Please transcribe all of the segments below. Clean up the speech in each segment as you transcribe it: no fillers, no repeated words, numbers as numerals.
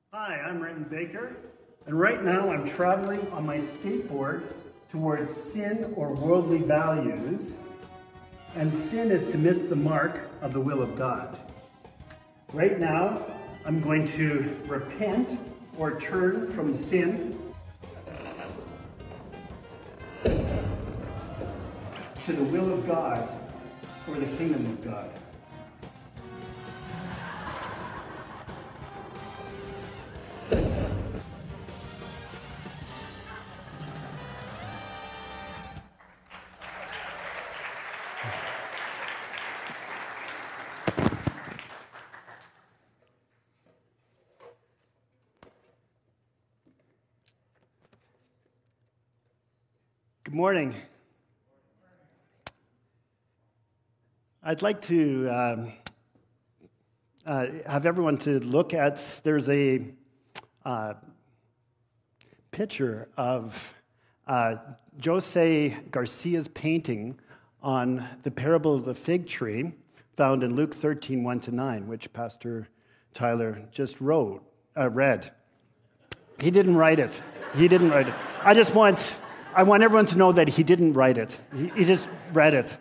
Hi, I'm Renton Baker, and right now I'm traveling on my skateboard towards sin or worldly values, and sin is to miss the mark of the will of God. Right now, I'm going to repent or turn from sin to the will of God or the kingdom of God. Good morning. I'd like to have everyone to look at, there's a picture of Jose Garcia's painting on the parable of the fig tree found in Luke 13, 1-9, which Pastor Tyler just read. He didn't write it. I want everyone to know that he didn't write it. He just read it.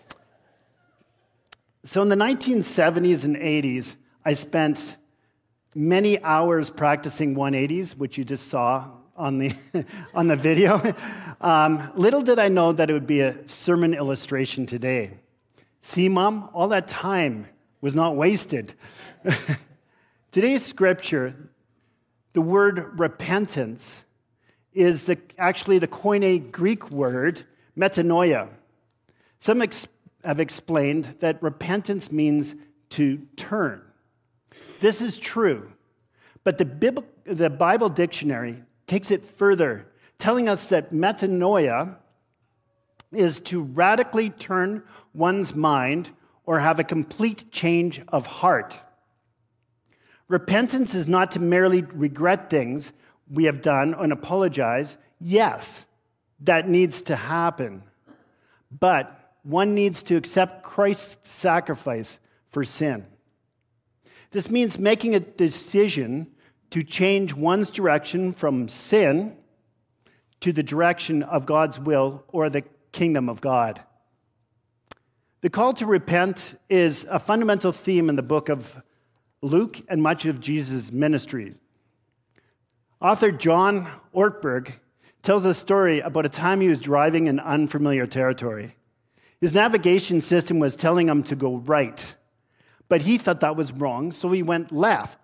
So in the 1970s and 80s, I spent many hours practicing 180s, which you just saw on the on the video. Little did I know that it would be a sermon illustration today. See, Mom, all that time was not wasted. Today's scripture, the word repentance, is actually the Koine Greek word metanoia. Some have explained that repentance means to turn. This is true, but the Bible dictionary takes it further, telling us that metanoia is to radically turn one's mind or have a complete change of heart. Repentance is not to merely regret things we have done and apologize. Yes, that needs to happen. But one needs to accept Christ's sacrifice for sin. This means making a decision to change one's direction from sin to the direction of God's will or the kingdom of God. The call to repent is a fundamental theme in the book of Luke and much of Jesus' ministry. Author John Ortberg tells a story about a time he was driving in unfamiliar territory. His navigation system was telling him to go right, but he thought that was wrong, so he went left.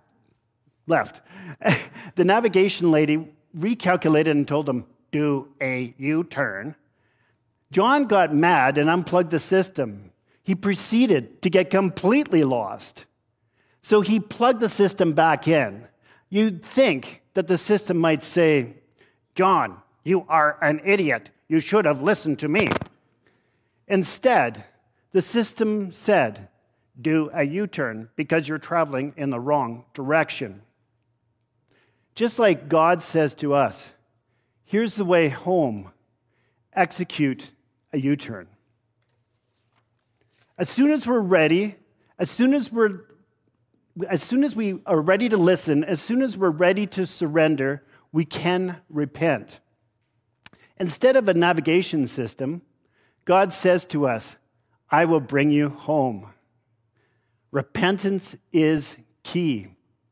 The navigation lady recalculated and told him, "Do a U-turn." John got mad and unplugged the system. He proceeded to get completely lost. So he plugged the system back in. You'd think that the system might say, "John, you are an idiot. You should have listened to me." Instead, the system said, "Do a U-turn because you're traveling in the wrong direction." Just like God says to us, here's the way home. Execute a U-turn. As soon as we are ready to listen, as soon as we're ready to surrender, we can repent. Instead of a navigation system, God says to us, "I will bring you home." Repentance is key.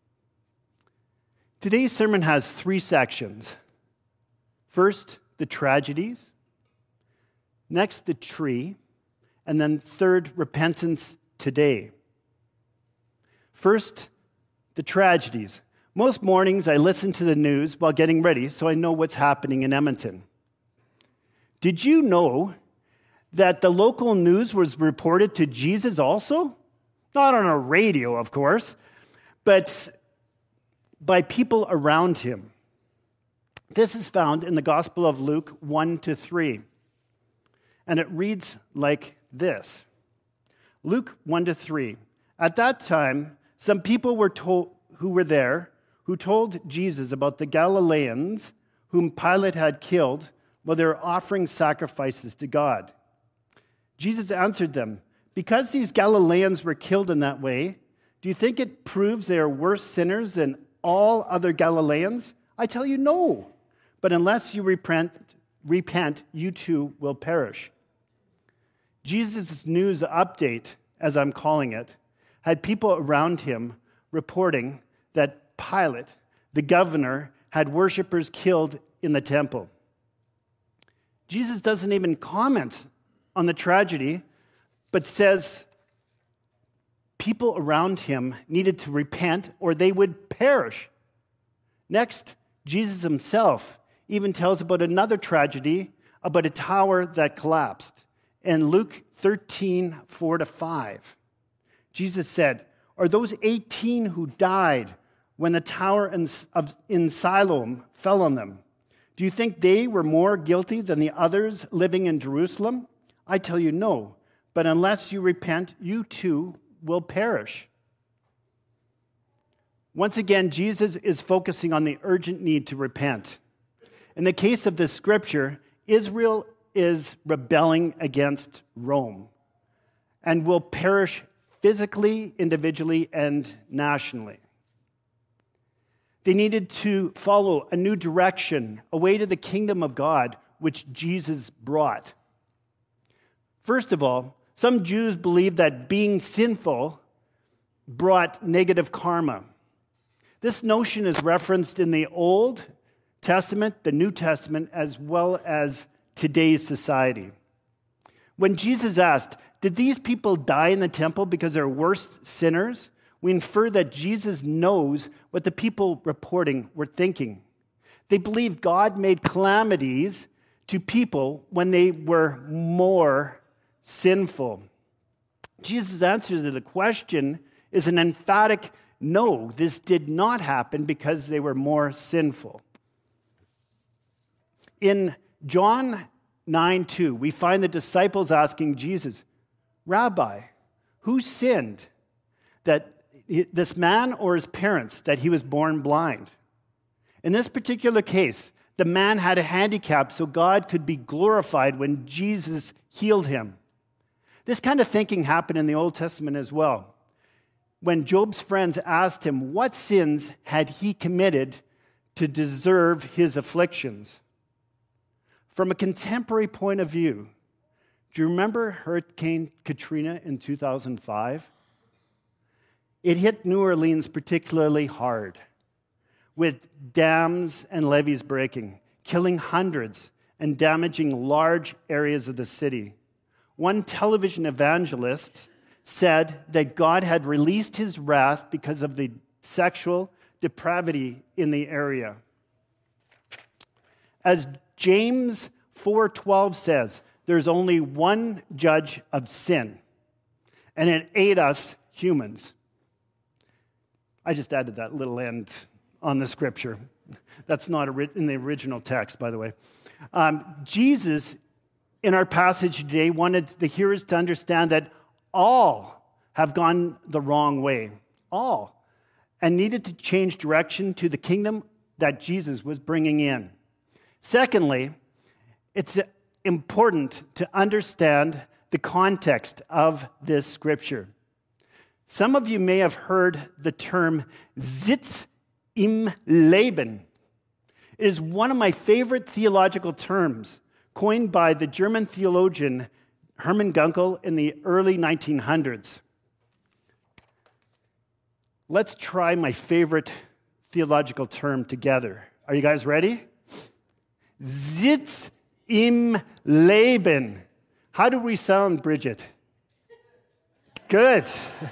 Today's sermon has 3 sections. First, the tragedies. Next, the tree. And then third, repentance today. First, the tragedies. Most mornings I listen to the news while getting ready so I know what's happening in Edmonton. Did you know that the local news was reported to Jesus also? Not on a radio, of course, but by people around him. This is found in the Gospel of Luke 1-3. And it reads like this. Luke 1-3. At that time, some people who were there who told Jesus about the Galileans whom Pilate had killed while they were offering sacrifices to God. Jesus answered them, "Because these Galileans were killed in that way, do you think it proves they are worse sinners than all other Galileans? I tell you, no. But unless you repent, you too will perish. Jesus' news update, as I'm calling it, had people around him reporting that Pilate, the governor, had worshipers killed in the temple. Jesus doesn't even comment on the tragedy, but says people around him needed to repent or they would perish. Next, Jesus himself even tells about another tragedy, about a tower that collapsed. In Luke 13, 4-5, Jesus said, "Are those 18 who died when the tower in Siloam fell on them? Do you think they were more guilty than the others living in Jerusalem? I tell you, no. But unless you repent, you too will perish." Once again, Jesus is focusing on the urgent need to repent. In the case of this scripture, Israel is rebelling against Rome and will perish physically, individually, and nationally. They needed to follow a new direction, away to the kingdom of God, which Jesus brought. First of all, some Jews believed that being sinful brought negative karma. This notion is referenced in the Old Testament, the New Testament, as well as today's society. When Jesus asked, "Did these people die in the temple because they're worse sinners?" we infer that Jesus knows what the people reporting were thinking. They believed God made calamities to people when they were more sinful. Jesus' answer to the question is an emphatic no. This did not happen because they were more sinful. In John 9:2, we find the disciples asking Jesus, "Rabbi, who sinned, that this man or his parents, that he was born blind?" In this particular case, the man had a handicap so God could be glorified when Jesus healed him. This kind of thinking happened in the Old Testament as well. When Job's friends asked him what sins had he committed to deserve his afflictions. From a contemporary point of view, do you remember Hurricane Katrina in 2005? It hit New Orleans particularly hard, with dams and levees breaking, killing hundreds and damaging large areas of the city. One television evangelist said that God had released his wrath because of the sexual depravity in the area. As James 4:12 says, there's only one judge of sin, and it ate us humans. I just added that little end on the scripture. That's not in the original text, by the way. Jesus, in our passage today, wanted the hearers to understand that all have gone the wrong way, all, and needed to change direction to the kingdom that Jesus was bringing in. Secondly, it's important to understand the context of this scripture. Some of you may have heard the term Sitz im Leben. It is one of my favorite theological terms, coined by the German theologian Hermann Gunkel in the early 1900s. Let's try my favorite theological term together. Are you guys ready? Sitz im Leben. How do we sound, Bridget? Good.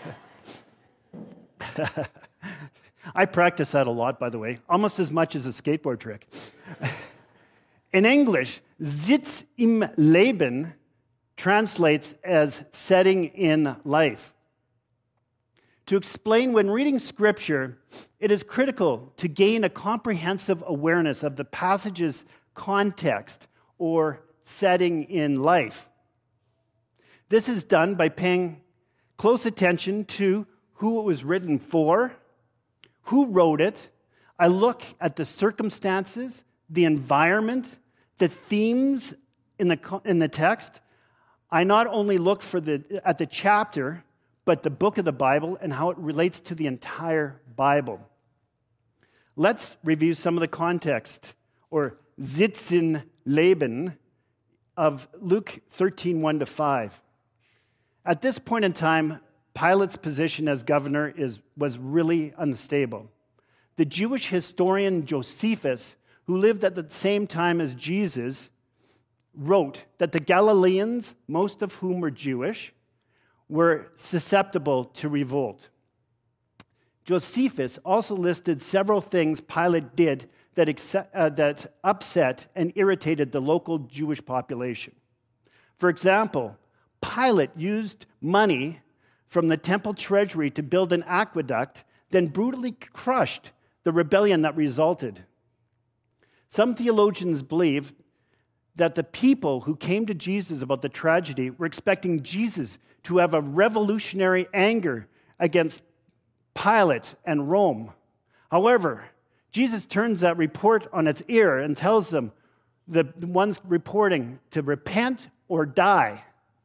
I practice that a lot, by the way, almost as much as a skateboard trick. In English, Sitz im Leben translates as setting in life. To explain, when reading Scripture, it is critical to gain a comprehensive awareness of the passage's context or setting in life. This is done by paying close attention to who it was written for, who wrote it. I look at the circumstances, the environment, the themes in the text. I not only look at the chapter, but the book of the Bible and how it relates to the entire Bible. Let's review some of the context, or Sitzen Leben, of Luke 13, 1-5. At this point in time, Pilate's position as governor was really unstable. The Jewish historian Josephus, who lived at the same time as Jesus, wrote that the Galileans, most of whom were Jewish, were susceptible to revolt. Josephus also listed several things Pilate did that upset and irritated the local Jewish population. For example, Pilate used money from the temple treasury to build an aqueduct, then brutally crushed the rebellion that resulted. Some theologians believe that the people who came to Jesus about the tragedy were expecting Jesus to have a revolutionary anger against Pilate and Rome. However, Jesus turns that report on its ear and tells them, the ones reporting, to repent or die.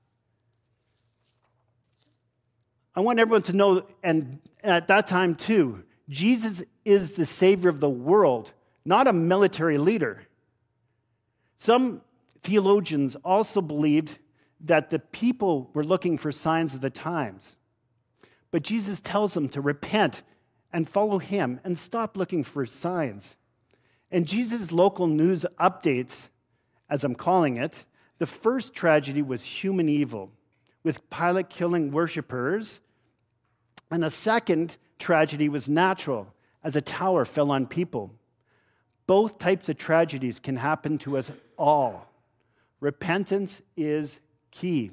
I want everyone to know, and at that time too, Jesus is the Savior of the world, not a military leader. Some theologians also believed that the people were looking for signs of the times. But Jesus tells them to repent and follow him and stop looking for signs. In Jesus' local news updates, as I'm calling it, the first tragedy was human evil, with Pilate killing worshipers, and the second tragedy was natural, as a tower fell on people. Both types of tragedies can happen to us all. Repentance is key.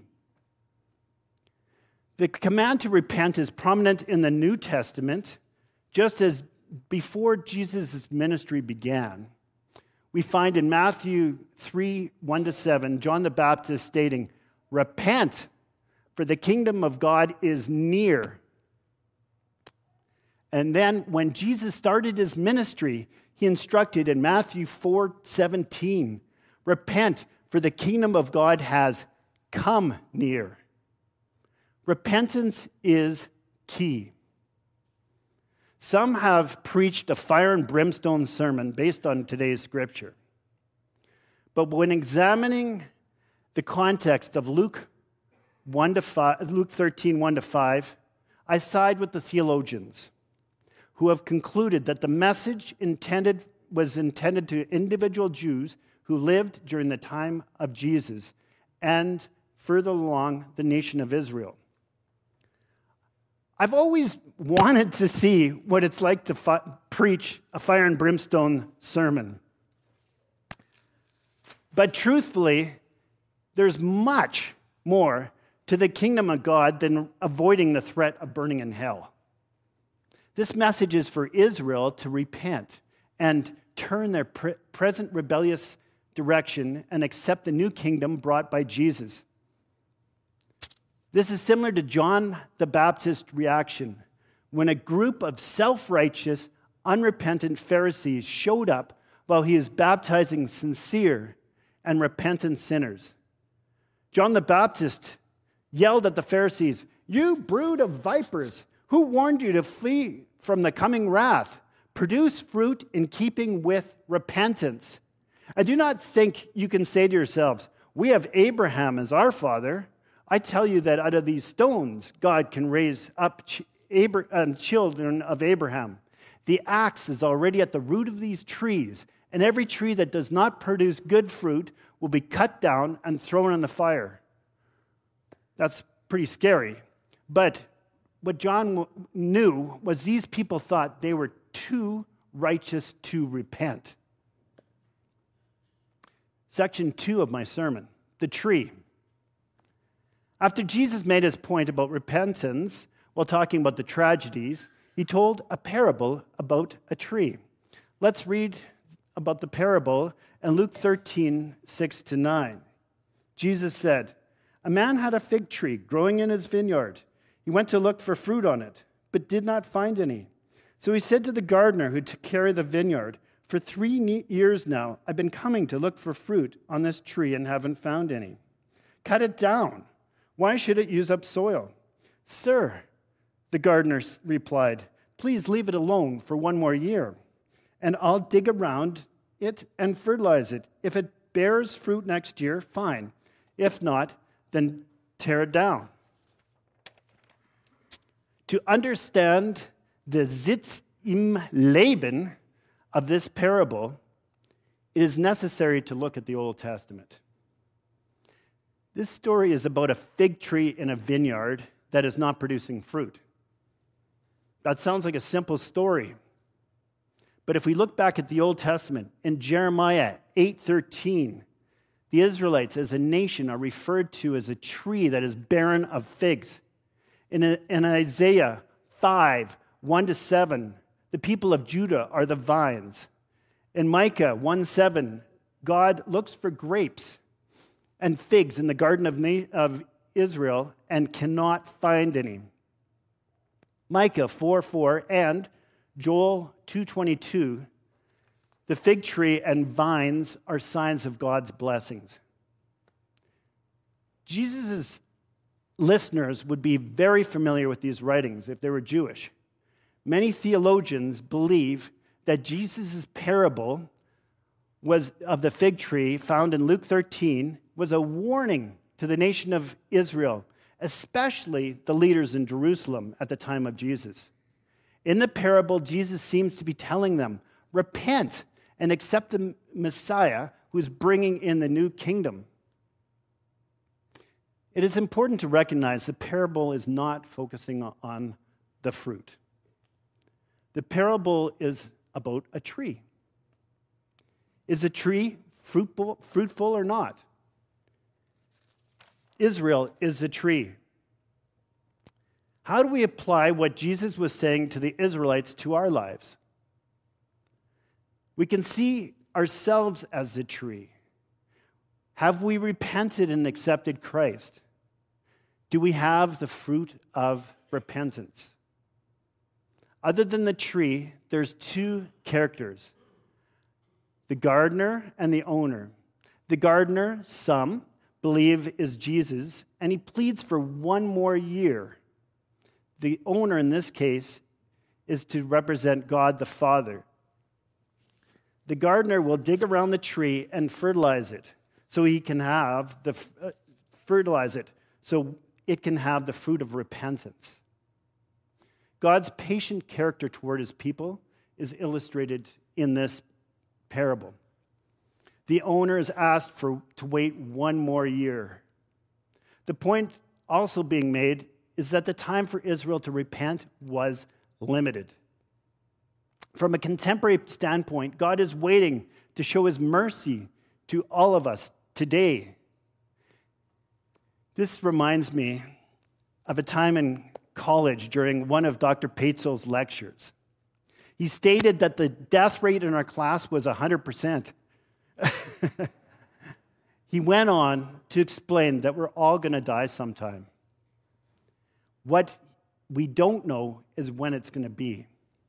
The command to repent is prominent in the New Testament, just as before Jesus' ministry began. We find in Matthew 3, 1-7, John the Baptist stating, "Repent, for the kingdom of God is near." And then when Jesus started his ministry, he instructed in Matthew 4:17, "Repent, for the kingdom of God has come near." Repentance is key. Some have preached a fire and brimstone sermon based on today's scripture. But when examining the context of Luke 13, 1-5, I side with the theologians who have concluded that the message was intended to individual Jews who lived during the time of Jesus and further along the nation of Israel. I've always wanted to see what it's like to preach a fire and brimstone sermon. But truthfully, there's much more to the kingdom of God than avoiding the threat of burning in hell. This message is for Israel to repent and turn their present rebellious direction and accept the new kingdom brought by Jesus. This is similar to John the Baptist's reaction when a group of self-righteous, unrepentant Pharisees showed up while he is baptizing sincere and repentant sinners. John the Baptist yelled at the Pharisees, "You brood of vipers, who warned you to flee from the coming wrath? Produce fruit in keeping with repentance. I do not think you can say to yourselves, 'We have Abraham as our father.' I tell you that out of these stones, God can raise up children of Abraham. The axe is already at the root of these trees, and every tree that does not produce good fruit will be cut down and thrown in the fire." That's pretty scary. But what John knew was these people thought they were too righteous to repent. Section 2 of my sermon, the tree. After Jesus made his point about repentance while talking about the tragedies, he told a parable about a tree. Let's read about the parable in Luke 13, 6-9. Jesus said, "A man had a fig tree growing in his vineyard. He went to look for fruit on it, but did not find any. So he said to the gardener who took care of the vineyard, 'For 3 years now, I've been coming to look for fruit on this tree and haven't found any. Cut it down. Why should it use up soil?' 'Sir,' the gardener replied, 'please leave it alone for 1 more year. and I'll dig around it and fertilize it. If it bears fruit next year, fine. If not, then tear it down. To understand the Sitz im Leben of this parable, it is necessary to look at the Old Testament. This story is about a fig tree in a vineyard that is not producing fruit. That sounds like a simple story. But if we look back at the Old Testament, in Jeremiah 8:13, the Israelites as a nation are referred to as a tree that is barren of figs. In Isaiah 5:1-7, the people of Judah are the vines. In Micah 1:7, God looks for grapes and figs in the garden of Israel and cannot find any. Micah 4:4 and Joel 2:22, the fig tree and vines are signs of God's blessings. Jesus' listeners would be very familiar with these writings if they were Jewish. Many theologians believe that Jesus' parable of the fig tree found in Luke 13 was a warning to the nation of Israel, especially the leaders in Jerusalem at the time of Jesus. In the parable, Jesus seems to be telling them, repent and accept the Messiah who is bringing in the new kingdom. It is important to recognize the parable is not focusing on the fruit. The parable is about a tree. Is a tree fruitful or not? Israel is a tree. How do we apply what Jesus was saying to the Israelites to our lives? We can see ourselves as a tree. Have we repented and accepted Christ? Do we have the fruit of repentance? Other than the tree, there's two characters, the gardener and the owner. The gardener, some believe, is Jesus, and he pleads for one more year. The owner in this case is to represent God the Father. The gardener will dig around the tree and fertilize it so he can have the fruit of repentance. God's patient character toward his people is illustrated in this parable. The owner is asked to wait one more year. The point also being made is that the time for Israel to repent was limited. From a contemporary standpoint, God is waiting to show his mercy to all of us today. This reminds me of a time in college during one of Dr. Paetzel's lectures. He stated that the death rate in our class was 100%. He went on to explain that we're all going to die sometime. What we don't know is when it's going to be.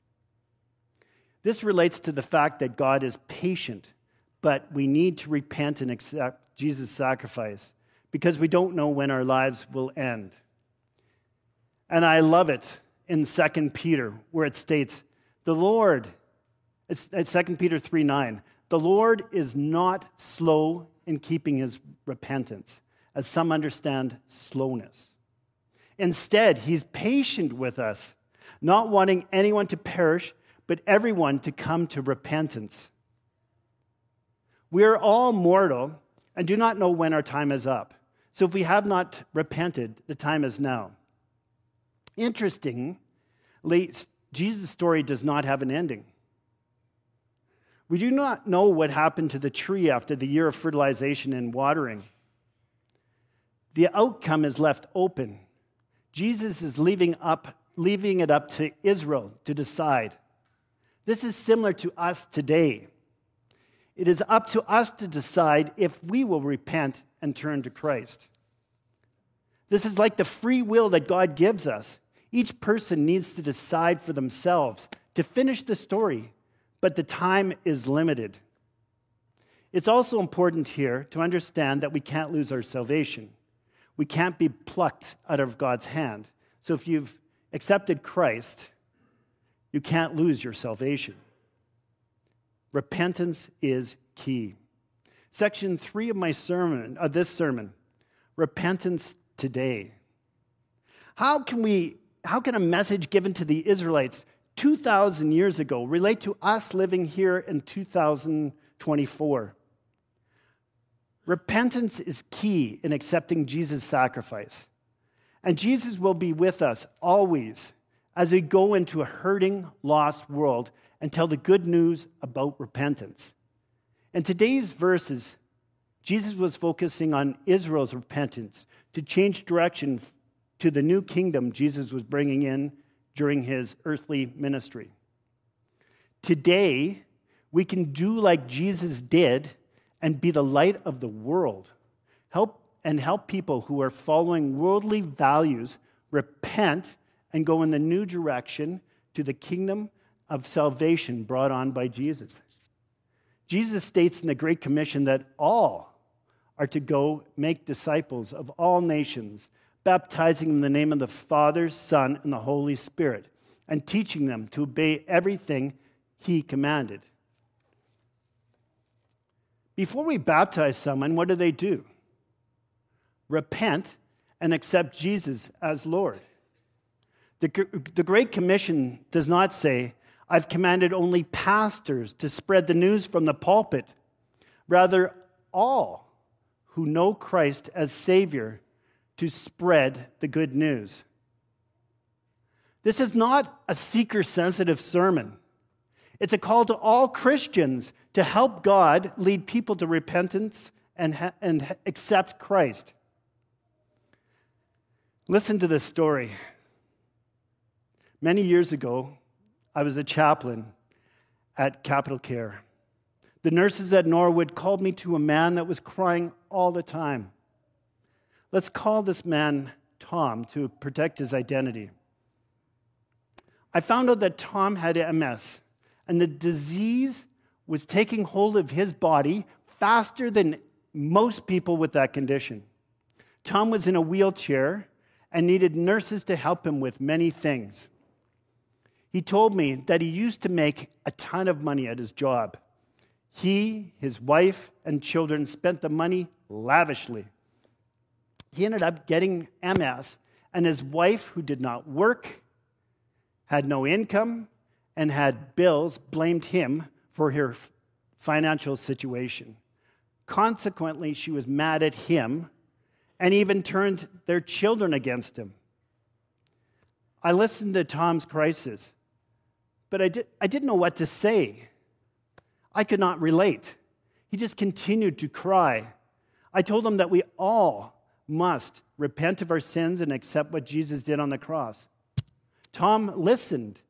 This relates to the fact that God is patient, but we need to repent and accept Jesus' sacrifice because we don't know when our lives will end. And I love it in 2 Peter where it states, the Lord, it's 2 Peter 3:9, the Lord is not slow in keeping his repentance, as some understand slowness. Instead, he's patient with us, not wanting anyone to perish, but everyone to come to repentance. We are all mortal and do not know when our time is up. So if we have not repented, the time is now. Interestingly, Jesus' story does not have an ending. We do not know what happened to the tree after the year of fertilization and watering. The outcome is left open. Jesus is leaving it up to Israel to decide. This is similar to us today. It is up to us to decide if we will repent and turn to Christ. This is like the free will that God gives us. Each person needs to decide for themselves to finish the story, but the time is limited. It's also important here to understand that we can't lose our salvation. We can't be plucked out of God's hand. So if you've accepted Christ, you can't lose your salvation. Repentance is key. Section 3 of this sermon, repentance today. How can a message given to the Israelites 2,000 years ago relate to us living here in 2024? Repentance is key in accepting Jesus' sacrifice. And Jesus will be with us always as we go into a hurting, lost world and tell the good news about repentance. In today's verses, Jesus was focusing on Israel's repentance to change direction to the new kingdom Jesus was bringing in during his earthly ministry. Today, we can do like Jesus did and be the light of the world. Help people who are following worldly values repent and go in the new direction to the kingdom of salvation brought on by Jesus. Jesus states in the Great Commission that all are to go make disciples of all nations, baptizing them in the name of the Father, Son, and the Holy Spirit, and teaching them to obey everything he commanded. Before we baptize someone, what do? Repent and accept Jesus as Lord. The Great Commission does not say, I've commanded only pastors to spread the news from the pulpit. Rather, all who know Christ as Savior to spread the good news. This is not a seeker-sensitive sermon. It's a call to all Christians to help God lead people to repentance and accept Christ. Listen to this story. Many years ago, I was a chaplain at Capital Care. The nurses at Norwood called me to a man that was crying all the time. Let's call this man Tom to protect his identity. I found out that Tom had MS, and the disease was taking hold of his body faster than most people with that condition. Tom was in a wheelchair and needed nurses to help him with many things. He told me that he used to make a ton of money at his job. He, his wife, and children spent the money lavishly. He ended up getting MS, and his wife, who did not work, had no income, and had bills, blamed him for her financial situation. Consequently, she was mad at him and even turned their children against him. I listened to Tom's crisis, but I didn't know what to say. I could not relate. He just continued to cry. I told him that we all must repent of our sins and accept what Jesus did on the cross. Tom listened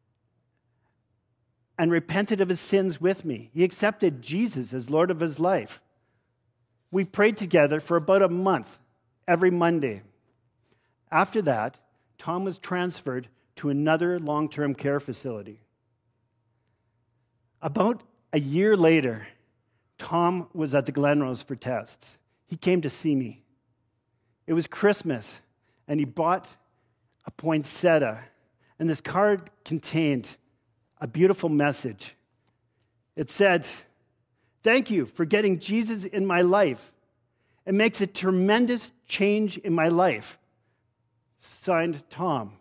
and repented of his sins with me. He accepted Jesus as Lord of his life. We prayed together for about a month, every Monday. After that, Tom was transferred to another long-term care facility. About a year later, Tom was at the Glenrose for tests. He came to see me. It was Christmas, and he bought a poinsettia, and this card contained a beautiful message. It said, "Thank you for getting Jesus in my life. It makes a tremendous change in my life." Signed, Tom.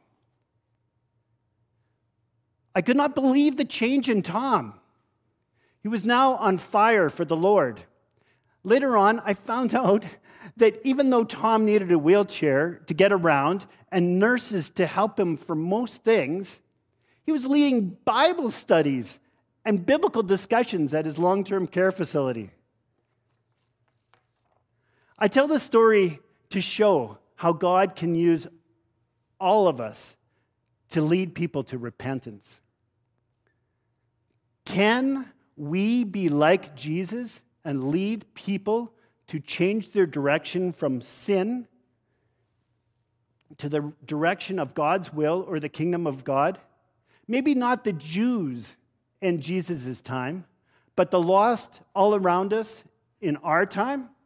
I could not believe the change in Tom. He was now on fire for the Lord. Later on, I found out that even though Tom needed a wheelchair to get around and nurses to help him for most things, he was leading Bible studies and biblical discussions at his long-term care facility. I tell this story to show how God can use all of us to lead people to repentance. Can we be like Jesus and lead people to change their direction from sin to the direction of God's will or the kingdom of God? Maybe not the Jews in Jesus' time, but the lost all around us in our time?